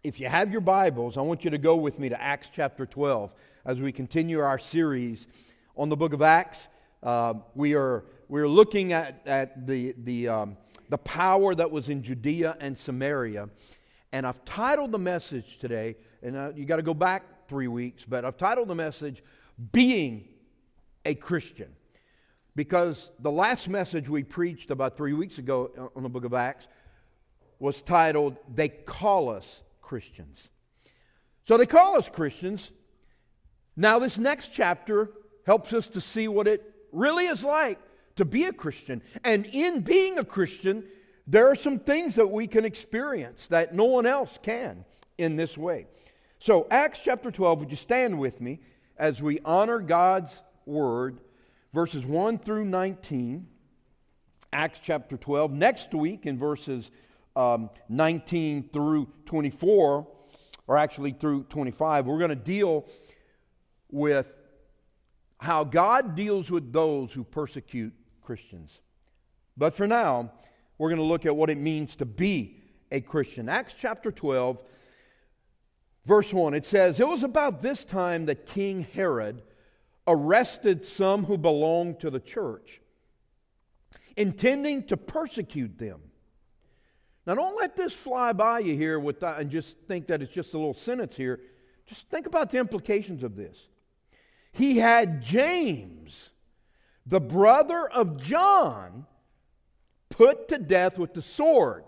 If you have your Bibles, I want you to go with me to Acts chapter 12 as we continue our series on the book of Acts. We're looking at the power that was in Judea and Samaria, and I've titled the message today, and you got to go back 3 weeks, but I've titled the message, Being a Christian. Because the last message we preached about 3 weeks ago on the book of Acts was titled, They Call Us Christians. So they call us Christians. Now this next chapter helps us to see what it really is like to be a Christian. And in being a Christian, there are some things that we can experience that no one else can in this way. So Acts chapter 12, would you stand with me as we honor God's Word, verses 1 through 19, Acts chapter 12. Next week in verses 19 through 24, or actually through 25, we're going to deal with how God deals with those who persecute Christians. But for now, we're going to look at what it means to be a Christian. Acts chapter 12, verse 1, it says, It was about this time that King Herod arrested some who belonged to the church, intending to persecute them. Now, don't let this fly by you here and just think that it's just a little sentence here. Just think about the implications of this. He had James, the brother of John, put to death with the sword.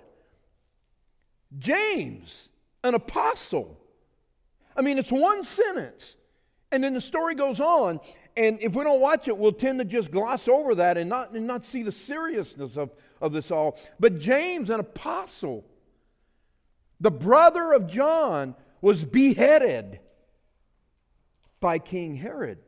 James, an apostle. I mean, it's one sentence. And then the story goes on, and if we don't watch it, we'll tend to just gloss over that and not see the seriousness of this all. But James, an apostle, the brother of John, was beheaded by King Herod.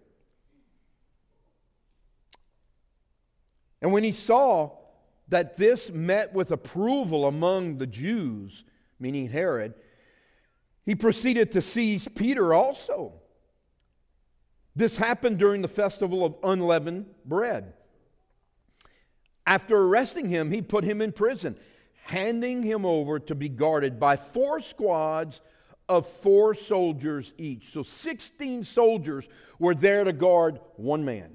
And when he saw that this met with approval among the Jews, meaning Herod, he proceeded to seize Peter also. This happened during the festival of unleavened bread. After arresting him, he put him in prison, handing him over to be guarded by 4 squads of 4 soldiers each. So 16 soldiers were there to guard one man.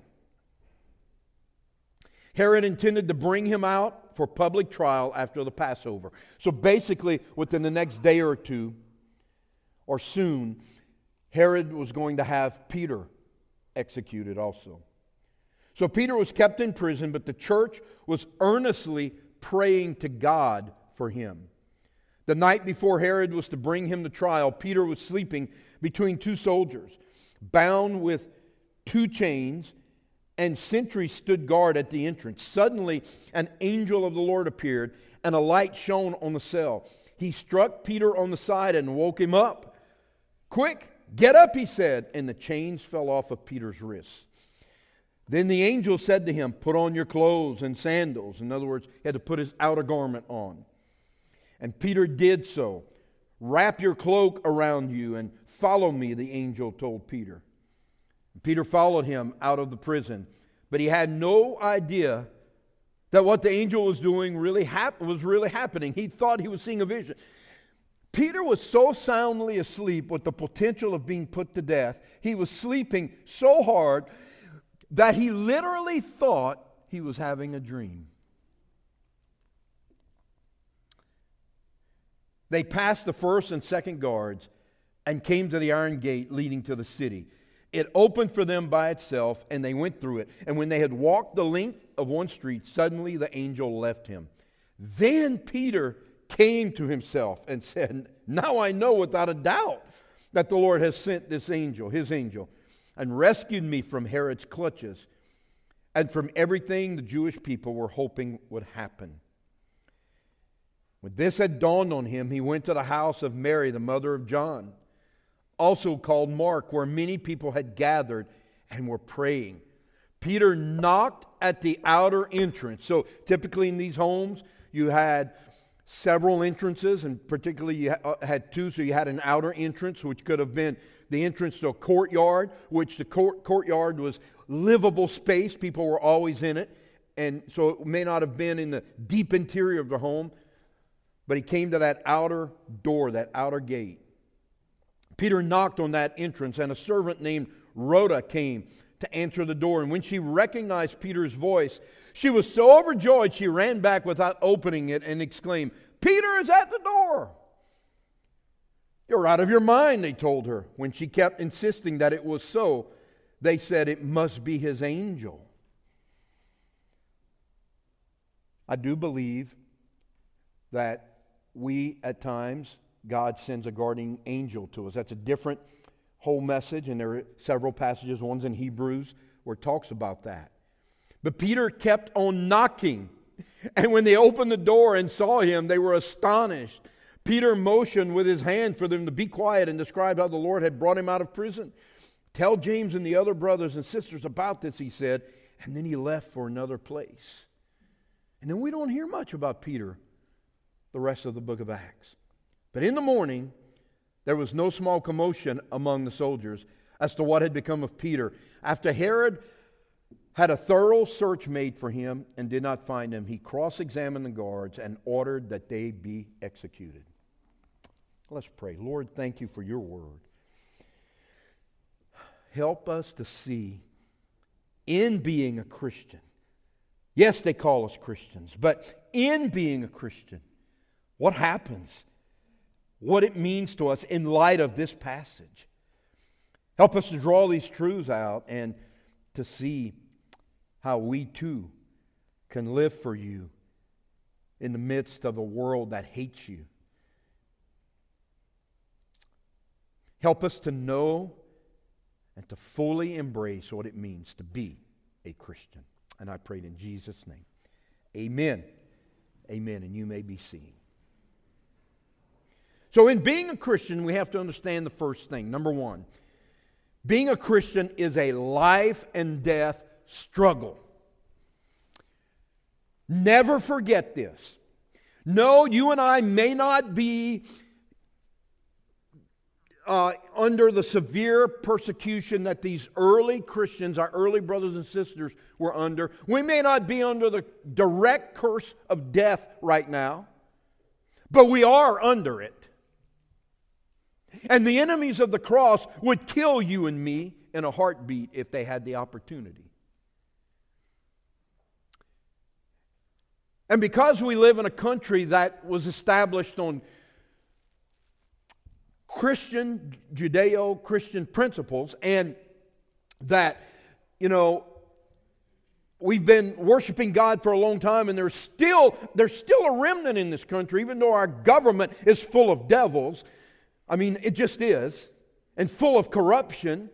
Herod intended to bring him out for public trial after the Passover. So basically, within the next day or two, or soon, Herod was going to have Peter executed also. So Peter was kept in prison, but the church was earnestly praying to God for him. The night before Herod was to bring him to trial, Peter was sleeping between 2 soldiers, bound with 2 chains, and sentries stood guard at the entrance. Suddenly, an angel of the Lord appeared, and a light shone on the cell. He struck Peter on the side and woke him up. "Quick, get up," he said, and the chains fell off of Peter's wrists. Then the angel said to him, "Put on your clothes and sandals." In other words, he had to put his outer garment on. And Peter did so. "Wrap your cloak around you and follow me," the angel told Peter. And Peter followed him out of the prison, but he had no idea that what the angel was doing was really happening. He thought he was seeing a vision. Peter was so soundly asleep with the potential of being put to death. He was sleeping so hard that he literally thought he was having a dream. They passed the first and second guards and came to the iron gate leading to the city. It opened for them by itself, and they went through it. And when they had walked the length of one street, suddenly the angel left him. Then Peter came to himself and said, "Now I know without a doubt that the Lord has sent this angel, his angel, and rescued me from Herod's clutches and from everything the Jewish people were hoping would happen." When this had dawned on him, he went to the house of Mary, the mother of John, also called Mark, where many people had gathered and were praying. Peter knocked at the outer entrance. So typically in these homes, you had several entrances, and particularly you had 2. So you had an outer entrance, which could have been the entrance to a courtyard, which the courtyard was livable space. People were always in it. And so it may not have been in the deep interior of the home, but he came to that outer door, that outer gate. Peter knocked on that entrance, and a servant named Rhoda came to answer the door. And when she recognized Peter's voice, she was so overjoyed she ran back without opening it and exclaimed, "Peter is at the door!" "You're out of your mind," they told her. When she kept insisting that it was so, they said, "It must be his angel." I do believe that we, at times, God sends a guardian angel to us. That's a different whole message, and there are several passages, one's in Hebrews, where it talks about that. But Peter kept on knocking, and when they opened the door and saw him, they were astonished. Peter motioned with his hand for them to be quiet and described how the Lord had brought him out of prison. "Tell James and the other brothers and sisters about this," he said, and then he left for another place. And then we don't hear much about Peter the rest of the book of Acts. But in the morning, there was no small commotion among the soldiers as to what had become of Peter. After Herod had a thorough search made for him and did not find him, he cross-examined the guards and ordered that they be executed. Let's pray. Lord, thank you for your word. Help us to see in being a Christian. Yes, they call us Christians, but in being a Christian, what happens? What it means to us in light of this passage. Help us to draw these truths out and to see how we too can live for you in the midst of a world that hates you. Help us to know and to fully embrace what it means to be a Christian. And I pray it in Jesus' name. Amen. Amen. And you may be seeing. So in being a Christian, we have to understand the first thing. Number one, being a Christian is a life and death struggle. Never forget this. No, you and I may not be under the severe persecution that these early Christians, our early brothers and sisters, were under. We may not be under the direct curse of death right now, but we are under it. And the enemies of the cross would kill you and me in a heartbeat if they had the opportunity. And because we live in a country that was established on Christian, Judeo-Christian principles, and that, we've been worshiping God for a long time, and there's still a remnant in this country, even though our government is full of devils. I mean, it just is, and full of corruption.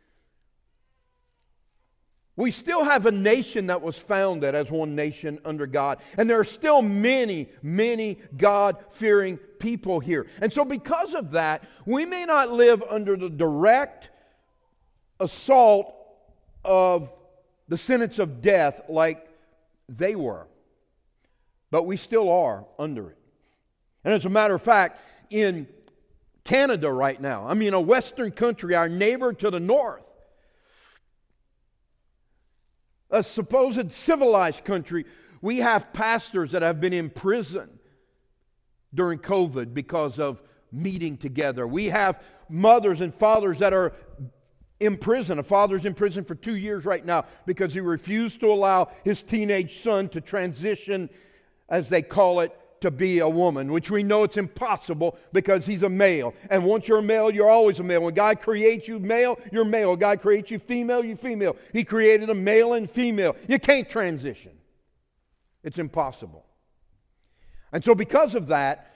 We still have a nation that was founded as one nation under God. And there are still many, many God-fearing people here. And so because of that, we may not live under the direct assault of the sentence of death like they were. But we still are under it. And as a matter of fact, in Canada right now, a Western country, our neighbor to the north, a supposed civilized country, we have pastors that have been in prison during COVID because of meeting together. We have mothers and fathers that are in prison. A father's in prison for 2 years right now because he refused to allow his teenage son to transition, as they call it, to be a woman, which we know it's impossible because he's a male. And once you're a male, you're always a male. When God creates you male, you're male. When God creates you female, you're female. He created a male and female. You can't transition. It's impossible. And so because of that,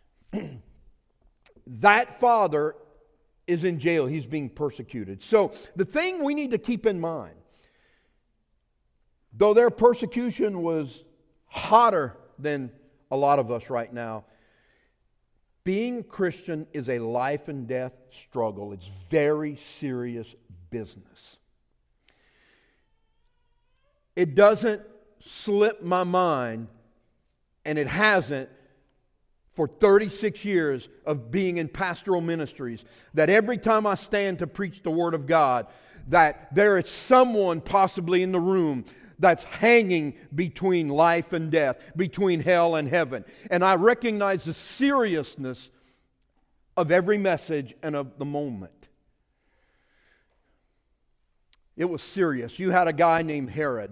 that father is in jail. He's being persecuted. So the thing we need to keep in mind, though their persecution was hotter than a lot of us right now, being Christian is a life and death struggle. It's very serious business. It doesn't slip my mind, and it hasn't for 36 years of being in pastoral ministries, that every time I stand to preach the Word of God, that there is someone possibly in the room that's hanging between life and death, between hell and heaven. And I recognize the seriousness of every message and of the moment. It was serious. You had a guy named Herod.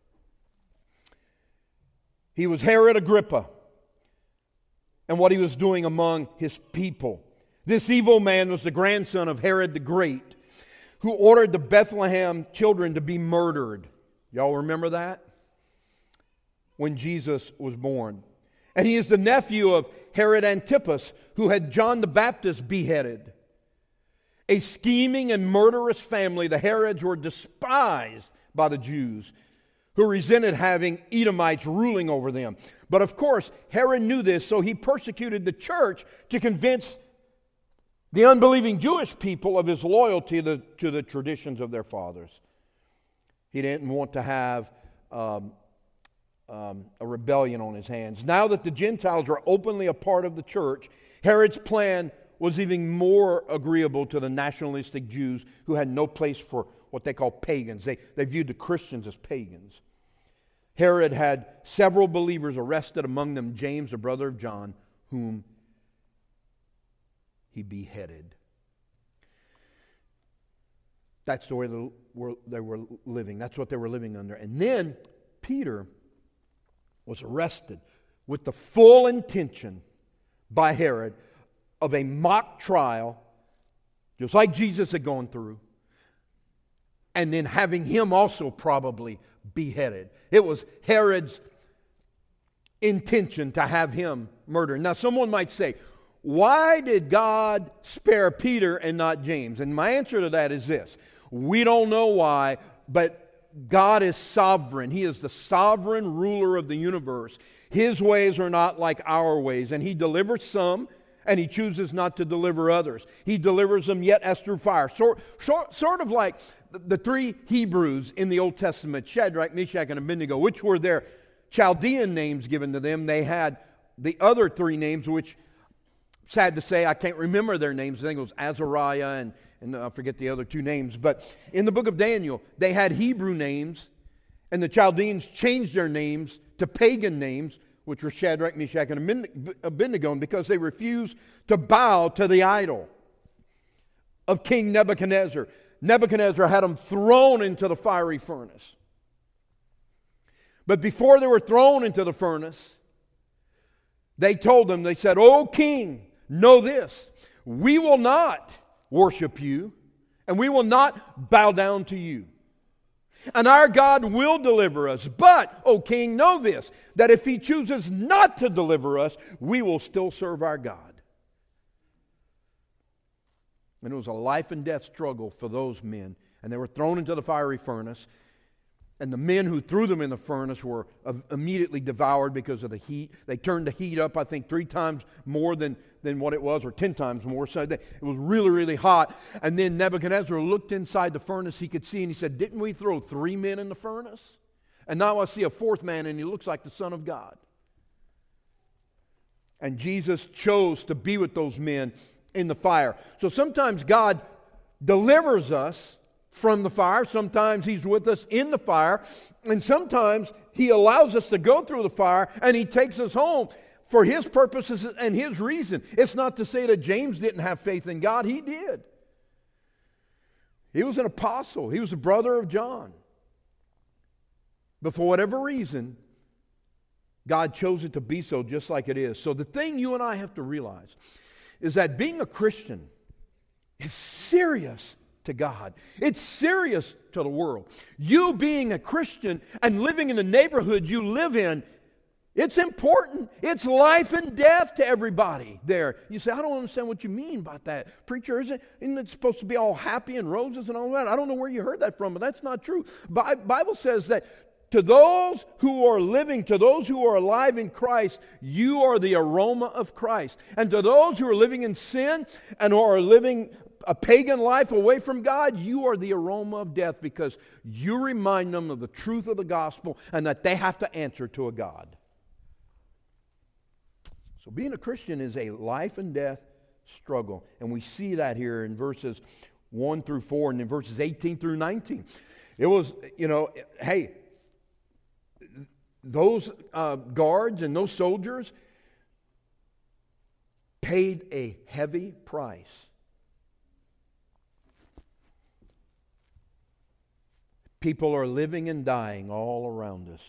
He was Herod Agrippa, and what he was doing among his people. This evil man was the grandson of Herod the Great, who ordered the Bethlehem children to be murdered. Y'all remember that? When Jesus was born. And he is the nephew of Herod Antipas, who had John the Baptist beheaded. A scheming and murderous family, the Herods were despised by the Jews, who resented having Edomites ruling over them. But of course, Herod knew this, so he persecuted the church to convince the unbelieving Jewish people of his loyalty to the traditions of their fathers. He didn't want to have a rebellion on his hands. Now that the Gentiles were openly a part of the church, Herod's plan was even more agreeable to the nationalistic Jews who had no place for what they call pagans. They viewed the Christians as pagans. Herod had several believers arrested, among them James, the brother of John, whom he beheaded. That's the way they were living. That's what they were living under. And then Peter was arrested with the full intention by Herod of a mock trial, just like Jesus had gone through, and then having him also probably beheaded. It was Herod's intention to have him murdered. Now, someone might say, why did God spare Peter and not James? And my answer to that is this. We don't know why, but God is sovereign. He is the sovereign ruler of the universe. His ways are not like our ways, and He delivers some, and He chooses not to deliver others. He delivers them yet as through fire. Sort of like the three Hebrews in the Old Testament, Shadrach, Meshach, and Abednego, which were their Chaldean names given to them. They had the other three names, which, sad to say, I can't remember their names. I think it was Azariah and I forget the other two names. But in the book of Daniel, they had Hebrew names, and the Chaldeans changed their names to pagan names, which were Shadrach, Meshach, and Abednego, because they refused to bow to the idol of King Nebuchadnezzar. Nebuchadnezzar had them thrown into the fiery furnace. But before they were thrown into the furnace, they told them, they said, "O king, know this, we will not worship you, and we will not bow down to you. And our God will deliver us. But, O king, know this, that if He chooses not to deliver us, we will still serve our God." And it was a life and death struggle for those men. And they were thrown into the fiery furnace. And the men who threw them in the furnace were immediately devoured because of the heat. They turned the heat up, I think, 3 times more than what it was, or 10 times more. So it was really, really hot. And then Nebuchadnezzar looked inside the furnace. He could see, and he said, "Didn't we throw 3 men in the furnace? And now I see a 4th man, and he looks like the Son of God." And Jesus chose to be with those men in the fire. So sometimes God delivers us from the fire. Sometimes He's with us in the fire. And sometimes He allows us to go through the fire, and He takes us home for His purposes and His reason. It's not to say that James didn't have faith in God. He did. He was an apostle. He was a brother of John. But for whatever reason, God chose it to be so, just like it is. So the thing you and I have to realize is that being a Christian is serious to God. It's serious to the world. You being a Christian and living in the neighborhood you live in, it's important. It's life and death to everybody there. You say, "I don't understand what you mean by that. Preacher, isn't it supposed to be all happy and roses and all that?" I don't know where you heard that from, but that's not true. Bible says that to those who are living, to those who are alive in Christ, you are the aroma of Christ. And to those who are living in sin and who are living a pagan life away from God, you are the aroma of death, because you remind them of the truth of the gospel and that they have to answer to a God. So being a Christian is a life and death struggle. And we see that here in verses 1 through 4 and in verses 18 through 19. It was, hey, those guards and those soldiers paid a heavy price. People are living and dying all around us.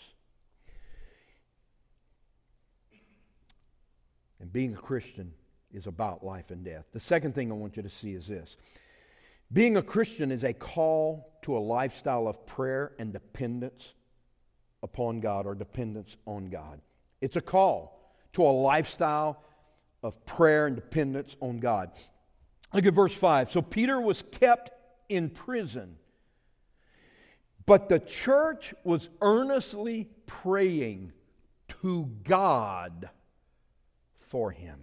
And being a Christian is about life and death. The second thing I want you to see is this. Being a Christian is a call to a lifestyle of prayer and dependence upon God, or dependence on God. It's a call to a lifestyle of prayer and dependence on God. Look at verse 5. So Peter was kept in prison, but the church was earnestly praying to God for him.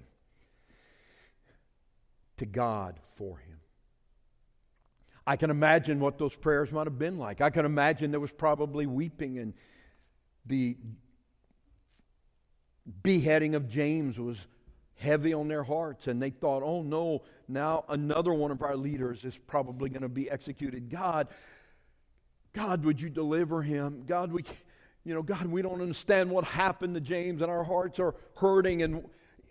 To God for him. I can imagine what those prayers might have been like. I can imagine there was probably weeping, and the beheading of James was heavy on their hearts, and they thought, oh no, now another one of our leaders is probably going to be executed. God, would you deliver him? God, we don't understand what happened to James, and our hearts are hurting, and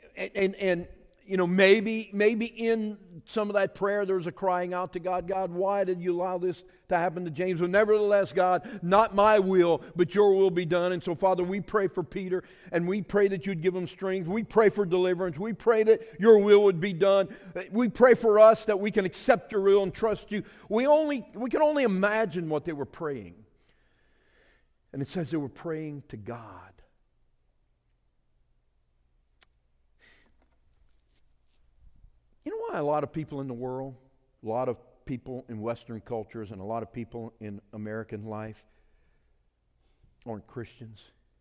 maybe in some of that prayer there was a crying out to God, God, why did you allow this to happen to James? But nevertheless, God, not my will, but your will be done. And so, Father, we pray for Peter, and we pray that you'd give him strength. We pray for deliverance. We pray that your will would be done. We pray for us that we can accept your will and trust you. We can only imagine what they were praying. And it says they were praying to God. You know why a lot of people in the world, a lot of people in Western cultures, and a lot of people in American life aren't Christians?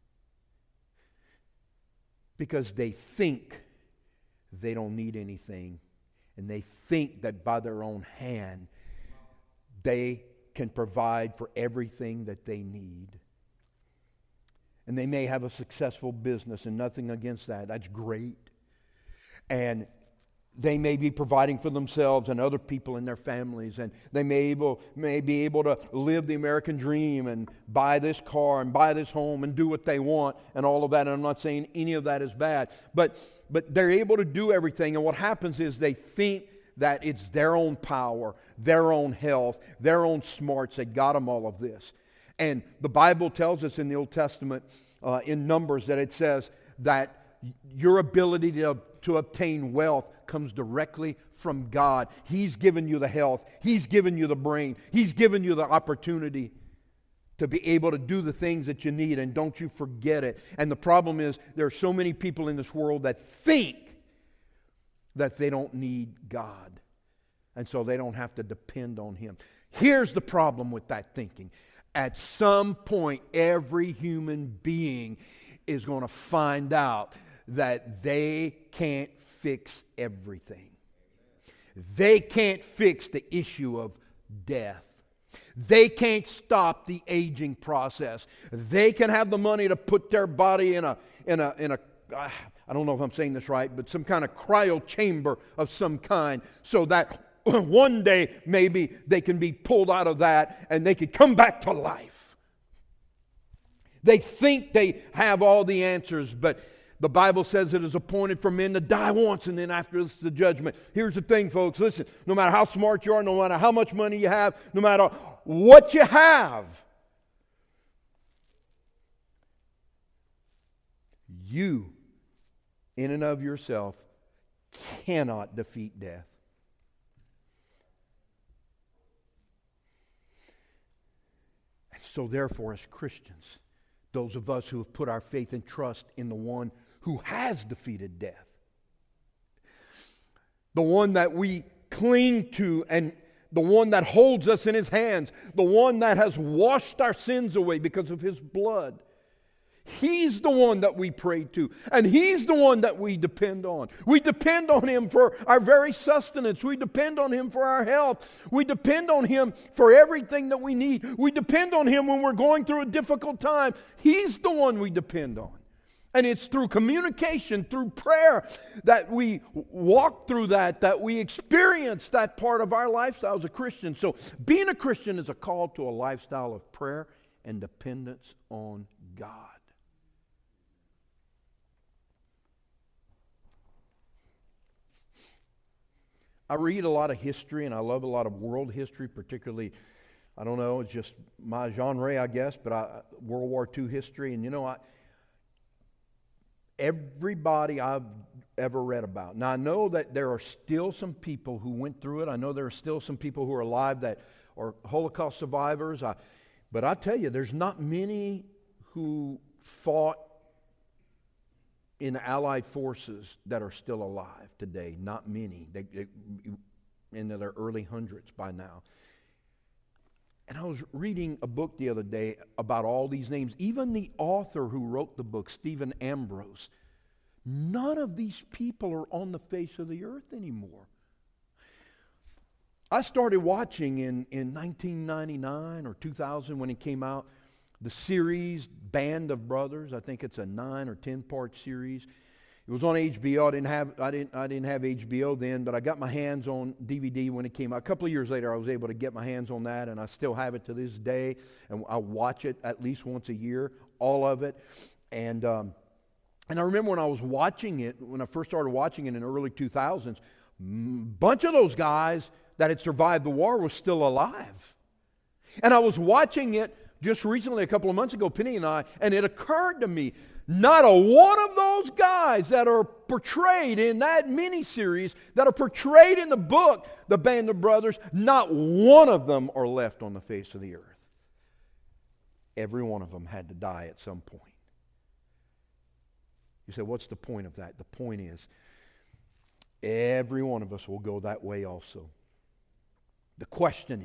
Because they think they don't need anything, and they think that by their own hand they can provide for everything that they need. And they may have a successful business, and nothing against that. That's great. And they may be providing for themselves and other people in their families, and they may be able to live the American dream and buy this car and buy this home and do what they want and all of that. And I'm not saying any of that is bad, but they're able to do everything. And what happens is they think that it's their own power, their own health, their own smarts that got them all of this. And the Bible tells us in the Old Testament, in Numbers, that it says that your ability to obtain wealth comes directly from God. He's given you the health. He's given you the brain. He's given you the opportunity to be able to do the things that you need, and don't you forget it. And the problem is there are so many people in this world that think that they don't need God, and so they don't have to depend on Him. Here's the problem with that thinking. At some point, every human being is going to find out that they can't fix everything. They can't fix the issue of death. They can't stop the aging process. They can have the money to put their body in a I don't know if I'm saying this right, but some kind of cryo chamber of some kind, so that one day maybe they can be pulled out of that and they could come back to life. They think they have all the answers, but the Bible says it is appointed for men to die once, and then after this, the judgment. Here's the thing, folks. Listen, no matter how smart you are, no matter how much money you have, no matter what you have, you, in and of yourself, cannot defeat death. And so therefore, as Christians, those of us who have put our faith and trust in the one who has defeated death, the one that we cling to, and the one that holds us in His hands, the one that has washed our sins away because of His blood, He's the one that we pray to, and He's the one that we depend on. We depend on Him for our very sustenance. We depend on Him for our health. We depend on Him for everything that we need. We depend on Him when we're going through a difficult time. He's the one we depend on. And it's through communication, through prayer, that we walk through that we experience that part of our lifestyle as a Christian. So being a Christian is a call to a lifestyle of prayer and dependence on God. I read a lot of history, and I love a lot of world history, particularly, I don't know, it's just my genre, I guess, but World War II history. And everybody I've ever read about. Now, I know that there are still some people who went through it. I know there are still some people who are alive that are Holocaust survivors. But I tell you, there's not many who fought in the Allied forces that are still alive today. Not many. They into their early hundreds by now. And I was reading a book the other day about all these names. Even the author who wrote the book, Stephen Ambrose, none of these people are on the face of the earth anymore. I started watching in 1999 or 2000 when it came out, the series Band of Brothers. I think it's a 9 or 10 part series. It was on HBO. I didn't have HBO then, but I got my hands on DVD when it came out. A couple of years later, I was able to get my hands on that, and I still have it to this day. And I watch it at least once a year, all of it. And I remember when I was watching it, when I first started watching it in the early 2000s, a bunch of those guys that had survived the war were still alive. And I was watching it just recently, a couple of months ago, Penny and I, and it occurred to me, not a one of those guys that are portrayed in that miniseries, that are portrayed in the book, The Band of Brothers, not one of them are left on the face of the earth. Every one of them had to die at some point. You say, what's the point of that? The point is, every one of us will go that way also. The question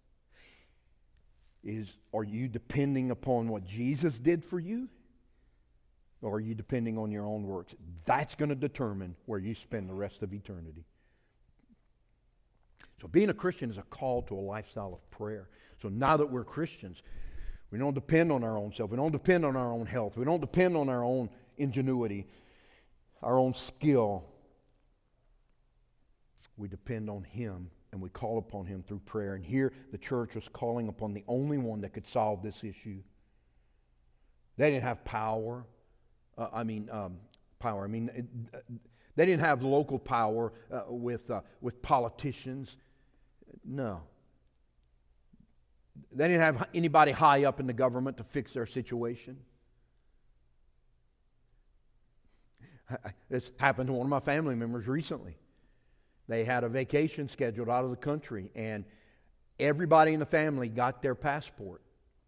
is, are you depending upon what Jesus did for you? Or are you depending on your own works? That's going to determine where you spend the rest of eternity. So being a Christian is a call to a lifestyle of prayer. So now that we're Christians, we don't depend on our own self. We don't depend on our own health. We don't depend on our own ingenuity, our own skill. We depend on Him, and we call upon Him through prayer. And here the church was calling upon the only one that could solve this issue. They didn't have power. They didn't have local power with politicians. No. They didn't have anybody high up in the government to fix their situation. This happened to one of my family members recently. They had a vacation scheduled out of the country, and everybody in the family got their passport,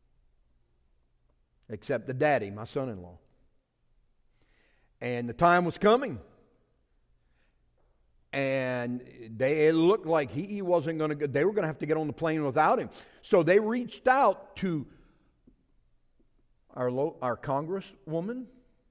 except the daddy, my son-in-law. And the time was coming, and it looked like he wasn't going to go. They were going to have to get on the plane without him. So they reached out to our congresswoman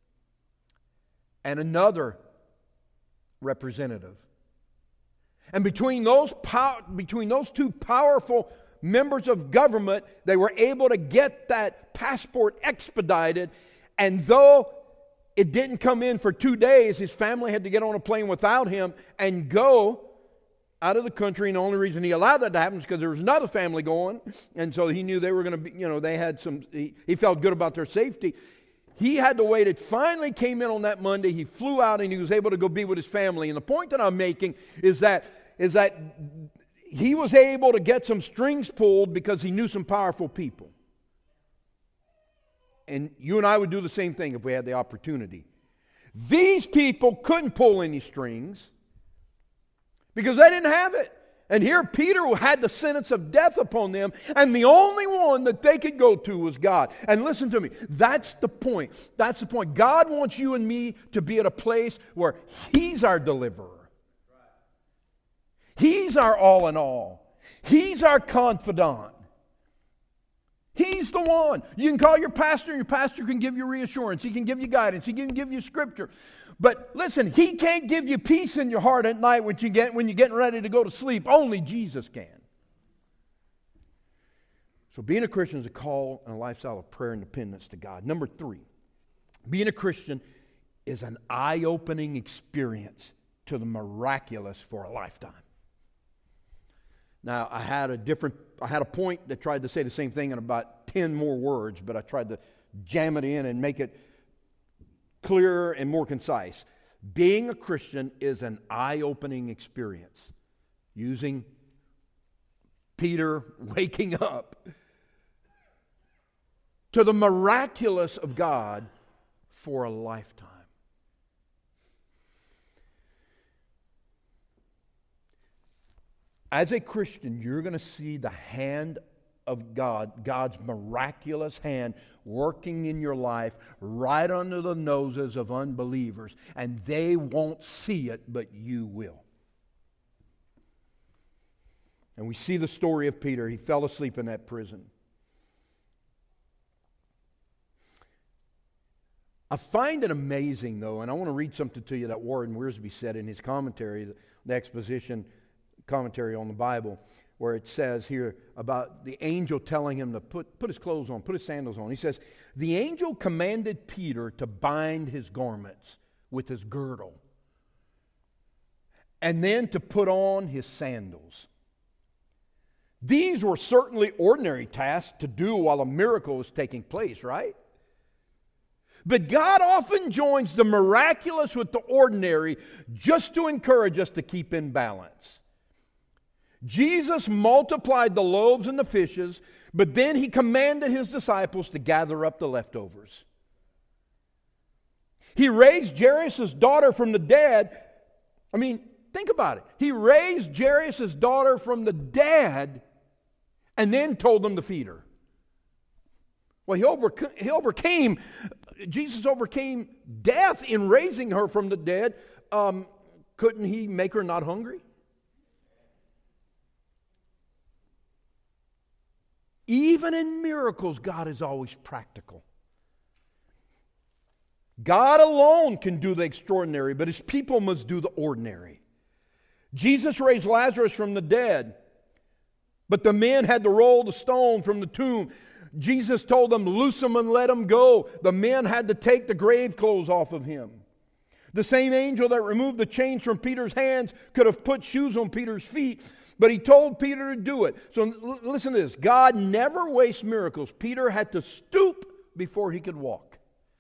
and another representative. And between those two powerful members of government, they were able to get that passport expedited. And though it didn't come in for 2 days, his family had to get on a plane without him and go out of the country. And the only reason he allowed that to happen is because there was another family going. And so he knew they were going to be, they had some, he felt good about their safety. He had to wait. It finally came in on that Monday. He flew out and he was able to go be with his family. And the point that I'm making is that he was able to get some strings pulled because he knew some powerful people. And you and I would do the same thing if we had the opportunity. These people couldn't pull any strings because they didn't have it. And here Peter had the sentence of death upon them, and the only one that they could go to was God. And listen to me, that's the point. That's the point. God wants you and me to be at a place where He's our deliverer. He's our all in all. He's our confidant. He's the one. You can call your pastor, and your pastor can give you reassurance. He can give you guidance. He can give you scripture. But listen, He can't give you peace in your heart at night when you're getting ready to go to sleep. Only Jesus can. So being a Christian is a call and a lifestyle of prayer and dependence to God. Number 3, being a Christian is an eye-opening experience to the miraculous for a lifetime. Now, I had a point that tried to say the same thing in about 10 more words, but I tried to jam it in and make it clearer and more concise. Being a Christian is an eye-opening experience using Peter waking up to the miraculous of God for a lifetime. As a Christian, you're going to see the hand of God, God's miraculous hand working in your life right under the noses of unbelievers, and they won't see it, but you will. And we see the story of Peter. He fell asleep in that prison. I find it amazing, though, and I want to read something to you that Warren Wiersbe said in his commentary, the exposition commentary on the Bible, where it says here about the angel telling him to put his clothes on, put his sandals on. He says, the angel commanded Peter to bind his garments with his girdle and then to put on his sandals. These were certainly ordinary tasks to do while a miracle was taking place, right? But God often joins the miraculous with the ordinary just to encourage us to keep in balance. Jesus multiplied the loaves and the fishes, but then he commanded his disciples to gather up the leftovers. He raised Jairus' daughter from the dead. I mean, think about it. He raised Jairus' daughter from the dead and then told them to feed her. Well, Jesus overcame death in raising her from the dead. Couldn't he make her not hungry? Even in miracles, God is always practical. God alone can do the extraordinary, but his people must do the ordinary. Jesus raised Lazarus from the dead, but the men had to roll the stone from the tomb. Jesus told them, loose him and let him go. The men had to take the grave clothes off of him. The same angel that removed the chains from Peter's hands could have put shoes on Peter's feet, but he told Peter to do it. So listen to this. God never wastes miracles. Peter had to stoop before he could walk.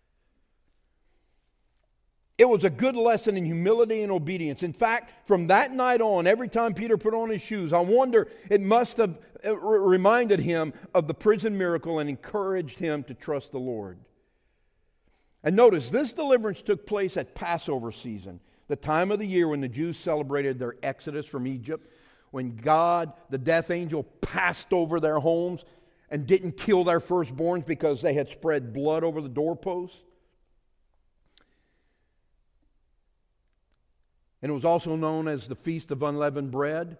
It was a good lesson in humility and obedience. In fact, from that night on, every time Peter put on his shoes, I wonder, it must have reminded him of the prison miracle and encouraged him to trust the Lord. And notice, this deliverance took place at Passover season, the time of the year when the Jews celebrated their exodus from Egypt, when God, the death angel, passed over their homes and didn't kill their firstborns because they had spread blood over the doorposts. And it was also known as the Feast of Unleavened Bread,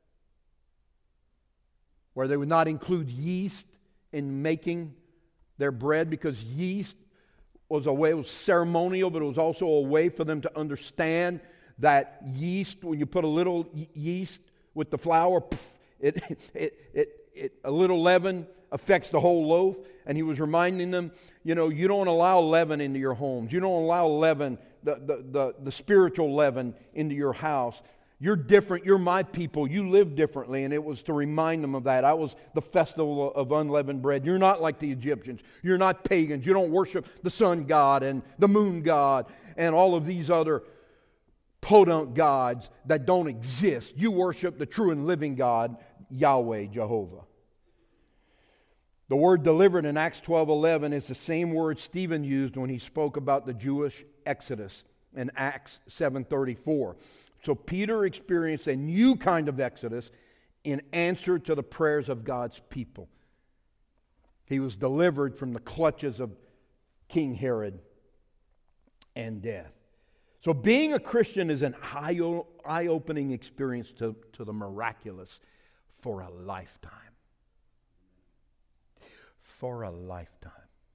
where they would not include yeast in making their bread because yeast was a way, it was ceremonial, but it was also a way for them to understand that yeast, when you put a little yeast with the flour, a little leaven affects the whole loaf. And he was reminding them, you don't allow leaven into your homes. You don't allow leaven, the spiritual leaven, into your house. You're different. You're my people. You live differently. And it was to remind them of that. That was the festival of unleavened bread. You're not like the Egyptians. You're not pagans. You don't worship the sun god and the moon god and all of these other podunk gods that don't exist. You worship the true and living God, Yahweh, Jehovah. The word delivered in Acts 12:11 is the same word Stephen used when he spoke about the Jewish exodus in Acts 7:34. So Peter experienced a new kind of exodus in answer to the prayers of God's people. He was delivered from the clutches of King Herod and death. So being a Christian is an eye-opening experience to the miraculous for a lifetime. For a lifetime.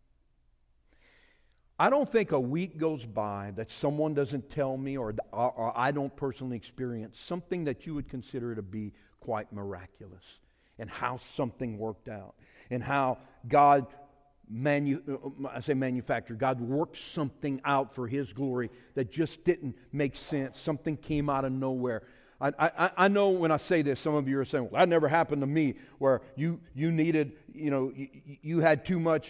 I don't think a week goes by that someone doesn't tell me or I don't personally experience something that you would consider to be quite miraculous, and how something worked out, and how God manufactured. God worked something out for His glory that just didn't make sense. Something came out of nowhere. I know when I say this, some of you are saying, well, that never happened to me, where you needed, you had too much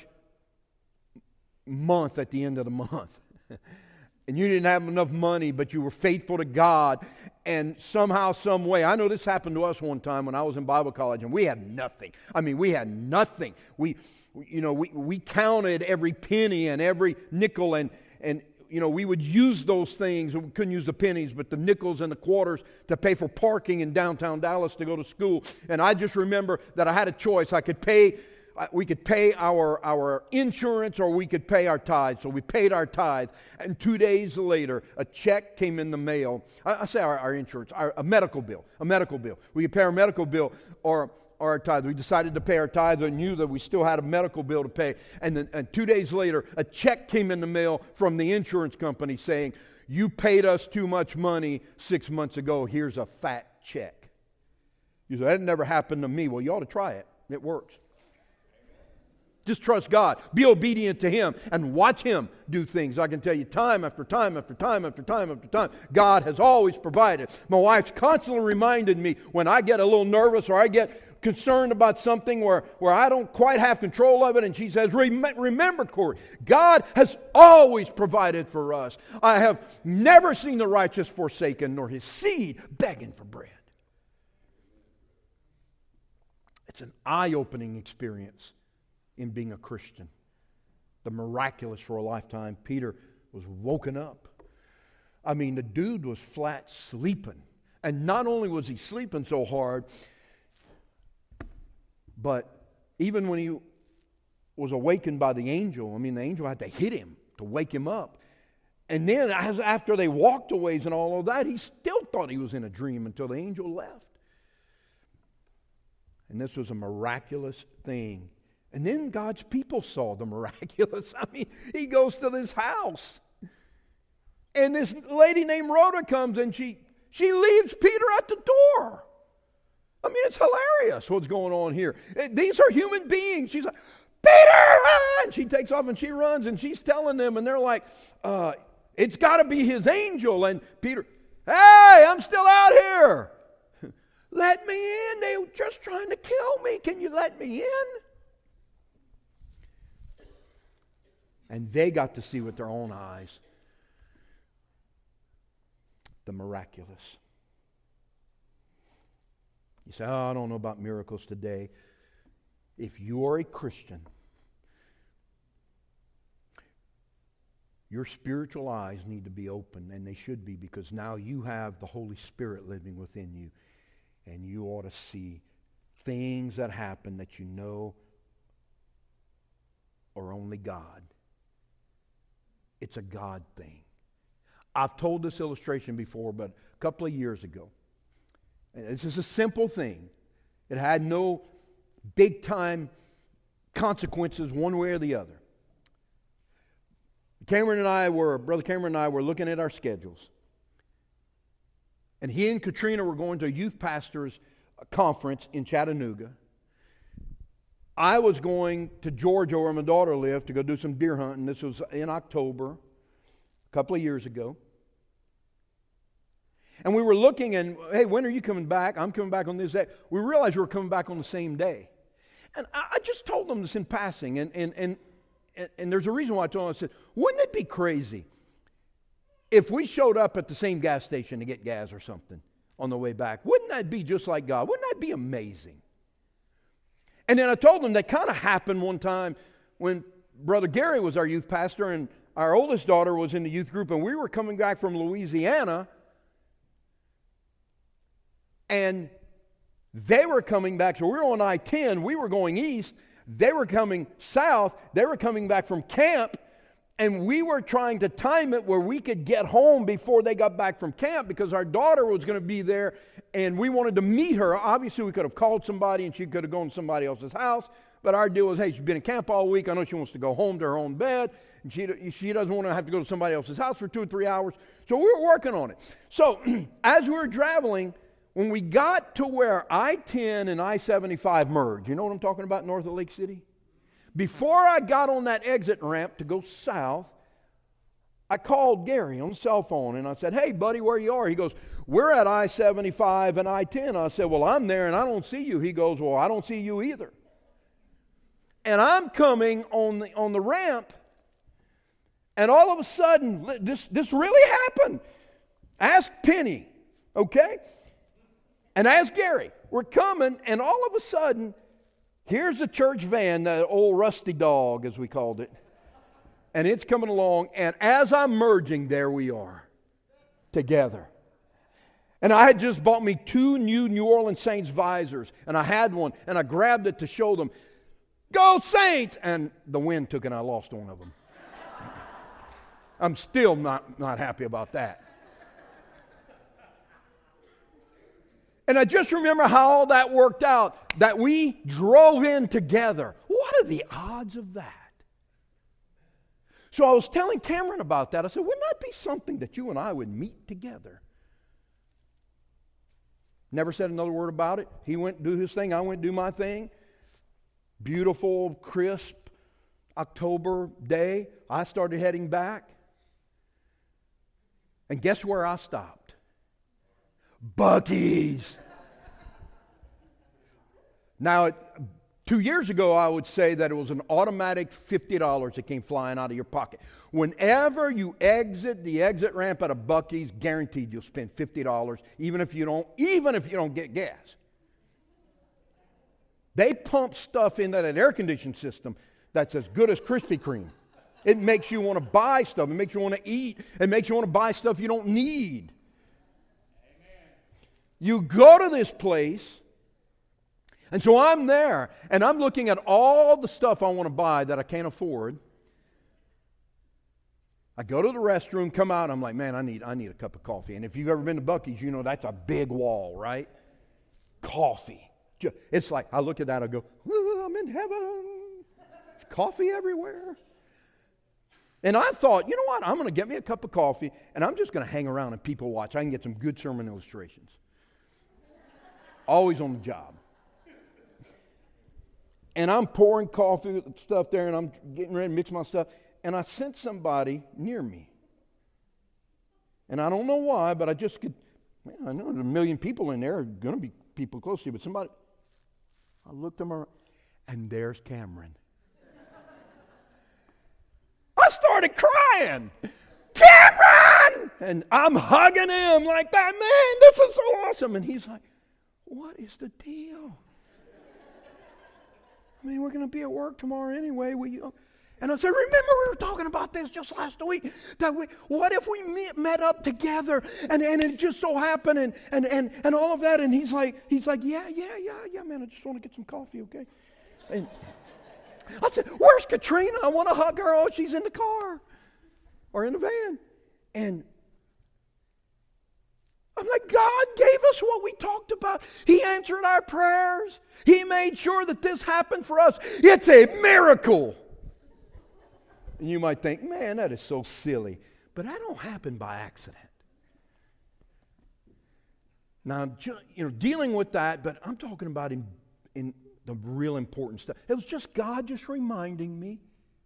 month at the end of the month. And you didn't have enough money, but you were faithful to God, And somehow, some way, I know this happened to us one time when I was in Bible college, and we had nothing. I mean, we had nothing. We counted every penny and every nickel, and we would use those things. We couldn't use the pennies, but the nickels and the quarters to pay for parking in downtown Dallas to go to school. And I just remember that I had a choice. We could pay our insurance, or we could pay our tithe. So we paid our tithe. And 2 days later, a check came in the mail. I say our insurance, a medical bill. We could pay our medical bill or our tithe. We decided to pay our tithe and knew that we still had a medical bill to pay. And 2 days later, a check came in the mail from the insurance company saying, you paid us too much money 6 months ago. Here's a fat check. You say, that never happened to me. Well, you ought to try it. It works. Just trust God. Be obedient to Him and watch Him do things. I can tell you time after time after time after time after time, God has always provided. My wife's constantly reminded me when I get a little nervous or I get concerned about something where I don't quite have control of it, and she says, remember, Corey, God has always provided for us. I have never seen the righteous forsaken, nor his seed begging for bread. It's an eye-opening experience in being a Christian. The miraculous for a lifetime. Peter was woken up. I mean, the dude was flat sleeping. And not only was he sleeping so hard, but even when he was awakened by the angel, the angel had to hit him to wake him up. And then after they walked a ways and all of that, he still thought he was in a dream until the angel left. And this was a miraculous thing. And then God's people saw the miraculous. He goes to this house. And this lady named Rhoda comes and she leaves Peter at the door. It's hilarious what's going on here. These are human beings. She's like, Peter! And she takes off and she runs and she's telling them, and they're like, it's got to be his angel. And Peter, hey, I'm still out here. Let me in. They were just trying to kill me. Can you let me in? And they got to see with their own eyes the miraculous. You say, I don't know about miracles today. If you are a Christian, your spiritual eyes need to be open, and they should be, because now you have the Holy Spirit living within you, and you ought to see things that happen that you know are only God. It's a God thing. I've told this illustration before, but a couple of years ago. And this is a simple thing. It had no big-time consequences one way or the other. Brother Cameron and I were looking at our schedules. And he and Katrina were going to a youth pastors conference in Chattanooga. I was going to Georgia, where my daughter lived, to go do some deer hunting. This was in October, a couple of years ago. And we were looking, and, hey, when are you coming back? I'm coming back on this day. We realized we were coming back on the same day. And I just told them this in passing, and there's a reason why I told them. I said, wouldn't it be crazy if we showed up at the same gas station to get gas or something on the way back? Wouldn't that be just like God? Wouldn't that be amazing? And then I told them that kind of happened one time when Brother Gary was our youth pastor and our oldest daughter was in the youth group, and we were coming back from Louisiana, and they were coming back. So we were on I-10. We were going east. They were coming south. They were coming back from camp, and we were trying to time it where we could get home before they got back from camp, because our daughter was going to be there, and we wanted to meet her. Obviously, we could have called somebody, and she could have gone to somebody else's house, but our deal was, hey, she's been in camp all week. I know she wants to go home to her own bed, and she doesn't want to have to go to somebody else's house for 2 or 3 hours. So we were working on it. So as we were traveling, when we got to where I-10 and I-75 merge, you know what I'm talking about north of Lake City? Before I got on that exit ramp to go south, I called Gary on the cell phone, and I said, hey, buddy, where you are? He goes, we're at I-75 and I-10. I said, well, I'm there, and I don't see you. He goes, well, I don't see you either. And I'm coming on the ramp, and all of a sudden, this really happened. Ask Penny. Okay? And as Gary, we're coming, and all of a sudden, here's the church van, that old rusty dog, as we called it. And it's coming along, and as I'm merging, there we are, together. And I had just bought me 2 New Orleans Saints visors, and I had one, and I grabbed it to show them, "Go Saints!" And the wind took, and I lost one of them. I'm still not happy about that. And I just remember how all that worked out, that we drove in together. What are the odds of that? So I was telling Cameron about that. I said, wouldn't that be something that you and I would meet together? Never said another word about it. He went to do his thing. I went to do my thing. Beautiful, crisp October day. I started heading back. And guess where I stopped? Buc-ee's. Now, 2 years ago, I would say that it was an automatic $50 that came flying out of your pocket. Whenever you exit the exit ramp at a Buc-ee's, guaranteed you'll spend $50, even if you don't get gas. They pump stuff into that air conditioning system that's as good as Krispy Kreme. It makes you want to buy stuff. It makes you want to eat. It makes you want to buy stuff you don't need. Amen. You go to this place, and so I'm there, and I'm looking at all the stuff I want to buy that I can't afford. I go to the restroom, come out, and I'm like, man, I need a cup of coffee. And if you've ever been to Buc-ee's, you know that's a big wall, right? Coffee. It's like, I look at that, I go, oh, I'm in heaven. There's coffee everywhere. And I thought, you know what, I'm going to get me a cup of coffee, and I'm just going to hang around and people watch. I can get some good sermon illustrations. Always on the job. And I'm pouring coffee stuff there, and I'm getting ready to mix my stuff, and I sense somebody near me. And I don't know why, but I just could, man, I know there's a million people in there, going to be people close to you, but somebody, I looked them around, and there's Cameron. I started crying. Cameron! And I'm hugging him like that. Man, this is so awesome. And he's like, what is the deal? I mean, we're going to be at work tomorrow anyway. And I said, remember we were talking about this just last week? What if we met up together and it just so happened and all of that? And he's like, yeah, man, I just want to get some coffee, okay? And I said, where's Katrina? I want to hug her. Oh, she's in the car or in the van. And I'm like, God gave us what we talked about. He answered our prayers. He made sure that this happened for us. It's a miracle. And you might think, man, that is so silly. But that don't happen by accident. Now, dealing with that, but I'm talking about in the real important stuff. It was just God just reminding me.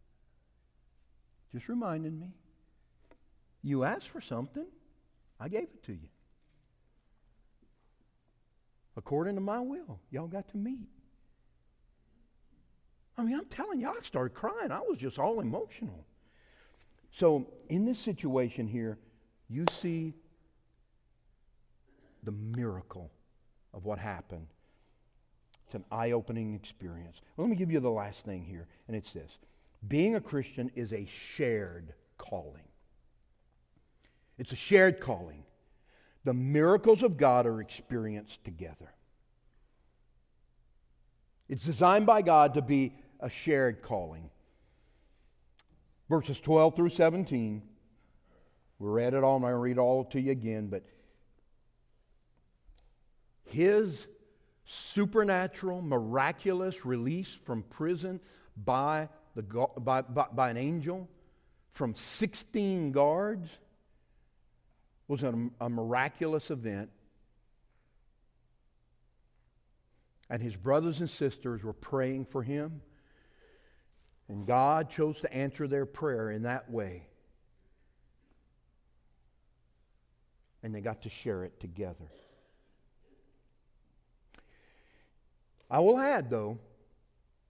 Just reminding me. You asked for something. I gave it to you. According to my will. Y'all got to meet. I mean, I'm telling you, I started crying. I was just all emotional. So, in this situation here, you see the miracle of what happened. It's an eye-opening experience. Well, let me give you the last thing here, and it's this. Being a Christian is a shared calling. It's a shared calling. The miracles of God are experienced together. It's designed by God to be a shared calling. Verses 12 through 17. We read it all. I'm not going to read it all to you again, but His supernatural, miraculous release from prison by an angel from 16 guards was a miraculous event. And his brothers and sisters were praying for him. And God chose to answer their prayer in that way. And they got to share it together. I will add, though,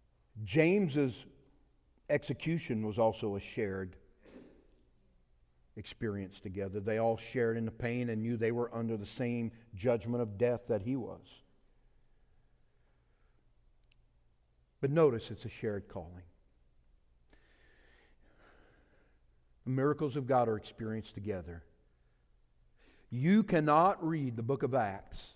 James's execution was also a shared experienced together. They all shared in the pain and knew they were under the same judgment of death that he was. But notice it's a shared calling. The miracles of God are experienced together. You cannot read the book of Acts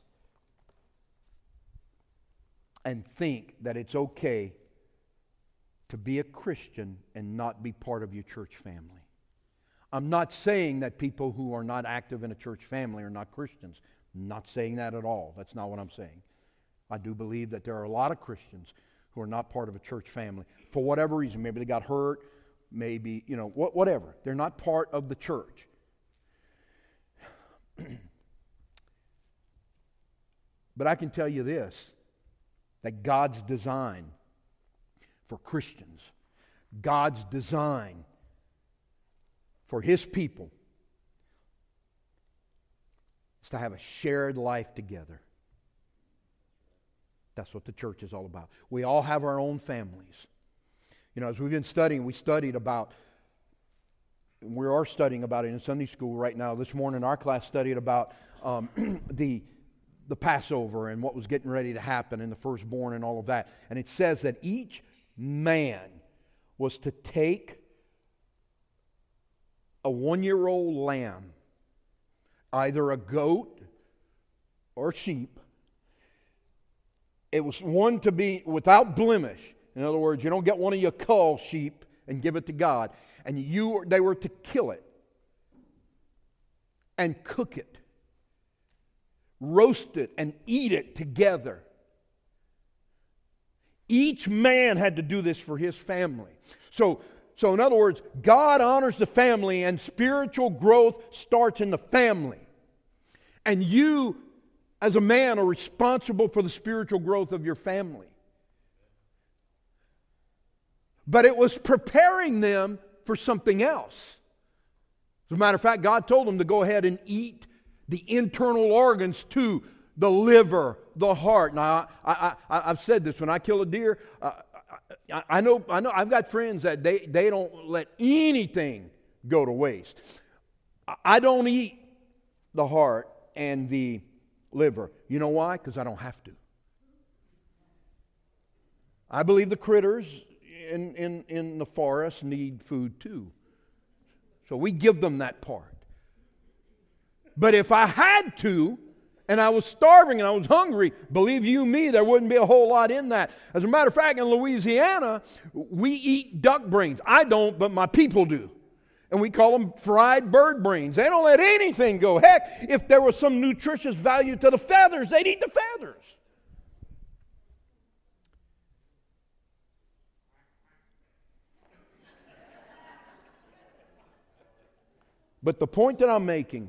and think that it's okay to be a Christian and not be part of your church family. I'm not saying that people who are not active in a church family are not Christians. I'm not saying that at all. That's not what I'm saying. I do believe that there are a lot of Christians who are not part of a church family for whatever reason. Maybe they got hurt, maybe, whatever. They're not part of the church. But I can tell you this, that God's design for Christians, God's design for His people is to have a shared life together. That's what the church is all about. We all have our own families. As we've been studying, we studied about, we are studying about it in Sunday school right now. This morning our class studied about the Passover and what was getting ready to happen and the firstborn and all of that. And it says that each man was to take a 1-year-old lamb, either a goat or sheep. It was one to be without blemish. In other words, you don't get one of your cull sheep and give it to God. And they were to kill it and cook it, roast it and eat it together. Each man had to do this for his family. So in other words, God honors the family and spiritual growth starts in the family. And you, as a man, are responsible for the spiritual growth of your family. But it was preparing them for something else. As a matter of fact, God told them to go ahead and eat the internal organs too, the liver, the heart. Now, I've said this, when I kill a deer, I know I've got friends that they don't let anything go to waste. I don't eat the heart and the liver. You know why? Because I don't have to. I believe the critters in the forest need food too. So we give them that part. But if I had to, and I was starving and I was hungry, believe you me, there wouldn't be a whole lot in that. As a matter of fact, in Louisiana, we eat duck brains. I don't, but my people do. And we call them fried bird brains. They don't let anything go. Heck, if there was some nutritious value to the feathers, they'd eat the feathers. But the point that I'm making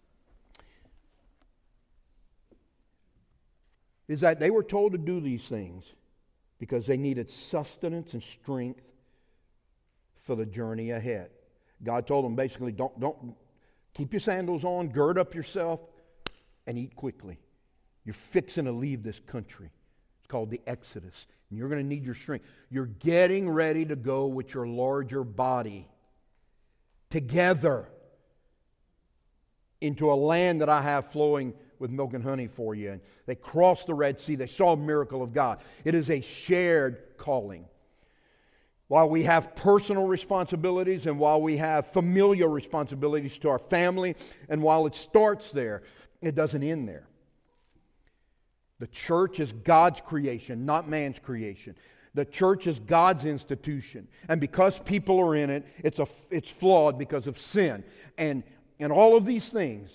is that they were told to do these things because they needed sustenance and strength for the journey ahead. God told them basically, don't keep your sandals on, gird up yourself, and eat quickly. You're fixing to leave this country. It's called the Exodus. And you're going to need your strength. You're getting ready to go with your larger body together into a land that I have flowing with milk and honey for you. And they crossed the Red Sea. They saw a miracle of God. It is a shared calling. While we have personal responsibilities and while we have familial responsibilities to our family, and while it starts there, it doesn't end there. The church is God's creation, not man's creation. The church is God's institution. And because people are in it, it's flawed because of sin. And all of these things.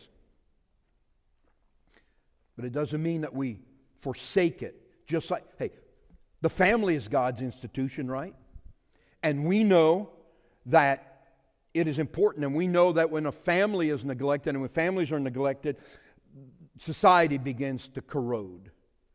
But it doesn't mean that we forsake it. Just like, hey, the family is God's institution, right? And we know that it is important. And we know that when a family is neglected and when families are neglected, society begins to corrode.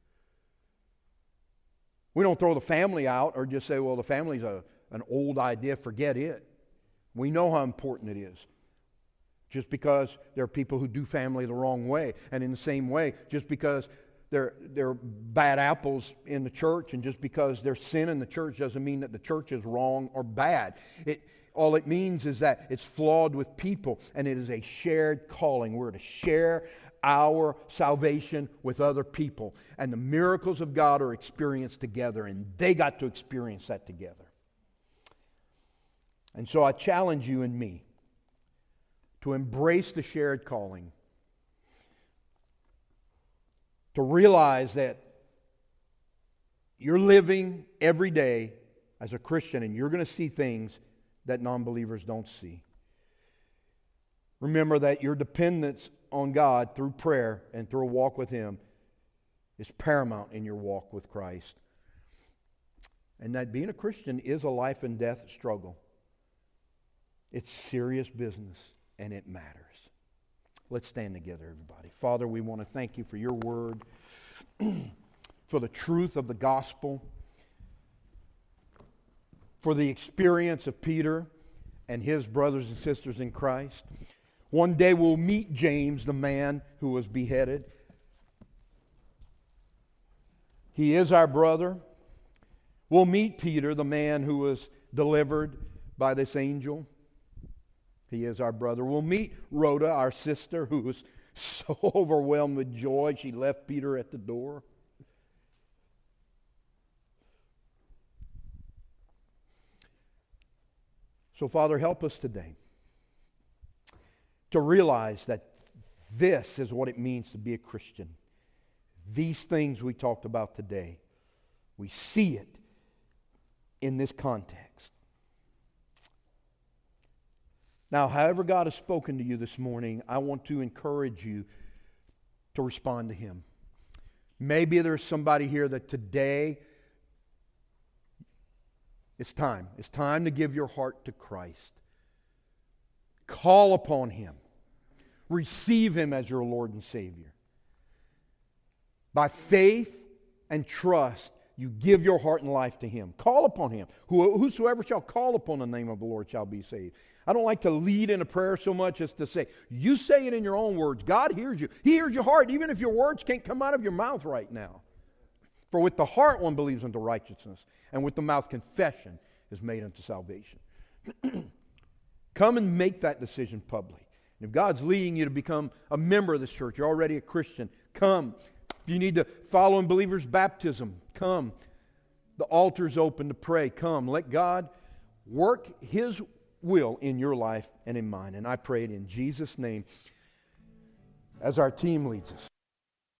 We don't throw the family out or just say, well, the family's an old idea, forget it. We know how important it is. Just because there are people who do family the wrong way. And in the same way, just because they're bad apples in the church, and just because there's sin in the church doesn't mean that the church is wrong or bad. All it means is that it's flawed with people, and it is a shared calling. We're to share our salvation with other people, and the miracles of God are experienced together, and they got to experience that together. And so I challenge you and me to embrace the shared calling, to realize that you're living every day as a Christian, and you're going to see things that non-believers don't see. Remember that your dependence on God through prayer and through a walk with Him is paramount in your walk with Christ. And that being a Christian is a life and death struggle. It's serious business, and it matters. Let's stand together, everybody. Father, we want to thank you for your word, for the truth of the gospel, for the experience of Peter and his brothers and sisters in Christ. One day we'll meet James, the man who was beheaded. He is our brother. We'll meet Peter, the man who was delivered by this angel. He is our brother. We'll meet Rhoda, our sister, who was so overwhelmed with joy she left Peter at the door. So, Father, help us today to realize that this is what it means to be a Christian. These things we talked about today, we see it in this context. Now, however God has spoken to you this morning, I want to encourage you to respond to Him. Maybe there's somebody here that today it's time. It's time to give your heart to Christ. Call upon Him. Receive Him as your Lord and Savior. By faith and trust, you give your heart and life to Him. Call upon Him. Whosoever shall call upon the name of the Lord shall be saved. I don't like to lead in a prayer so much as to say, you say it in your own words. God hears you. He hears your heart, even if your words can't come out of your mouth right now. For with the heart one believes unto righteousness, and with the mouth confession is made unto salvation. Come and make that decision public. And if God's leading you to become a member of this church, you're already a Christian, come. If you need to follow in believers' baptism, come. The altar's open to pray. Come. Let God work His will in your life and in mine. And I pray it in Jesus' name as our team leads us.